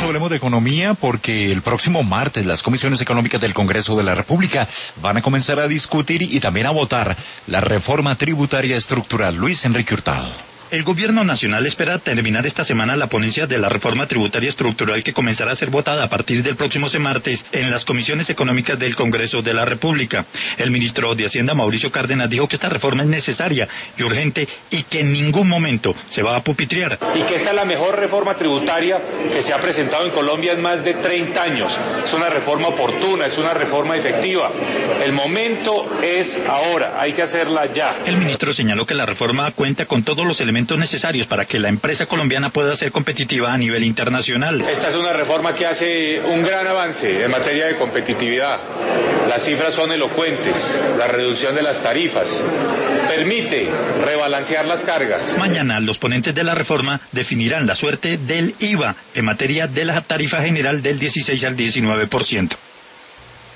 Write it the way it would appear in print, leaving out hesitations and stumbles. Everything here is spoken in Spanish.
Amigos, hablemos de economía porque el próximo martes las comisiones económicas del Congreso de la República van a comenzar a discutir y también a votar la reforma tributaria estructural. Luis Enrique Hurtado. El Gobierno Nacional espera terminar esta semana la ponencia de la reforma tributaria estructural que comenzará a ser votada a partir del próximo martes en las comisiones económicas del Congreso de la República. El ministro de Hacienda, Mauricio Cárdenas, dijo que esta reforma es necesaria y urgente y que en ningún momento se va a pupitrear. Y que esta es la mejor reforma tributaria que se ha presentado en Colombia en más de 30 años. Es una reforma oportuna, es una reforma efectiva. El momento es ahora, hay que hacerla ya. El ministro señaló que la reforma cuenta con todos los elementos necesarios para que la empresa colombiana pueda ser competitiva a nivel internacional. Esta es una reforma que hace un gran avance en materia de competitividad. Las cifras son elocuentes. La reducción de las tarifas permite rebalancear las cargas. Mañana los ponentes de la reforma definirán la suerte del IVA en materia de la tarifa general del 16 al 19%.